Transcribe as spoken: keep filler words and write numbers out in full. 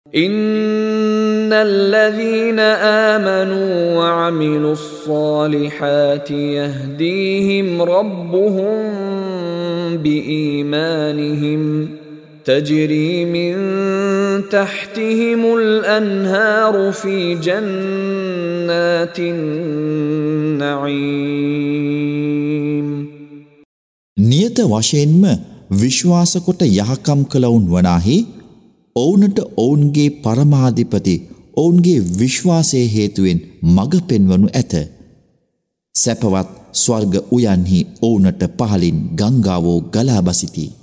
إن الذين آمنوا وعملوا الصالحات يهديهم ربهم بإيمانهم تجري من تحتهم الأنهار في جنات النعيم. නියත වශයෙන්ම විශ්වාස කොට යහකම් කළවුන් වනාහි ඔවුනට ඔවුන්ගේ පරමාධිපති ඔවුන්ගේ විශ්වාසයේ හේතුවෙන් මඟ පෙන්වනු ඇත. සැපවත් ස්වර්ග උයන්හි ඔවුනට පහලින් ගංගාවෝ ගලා බසිති.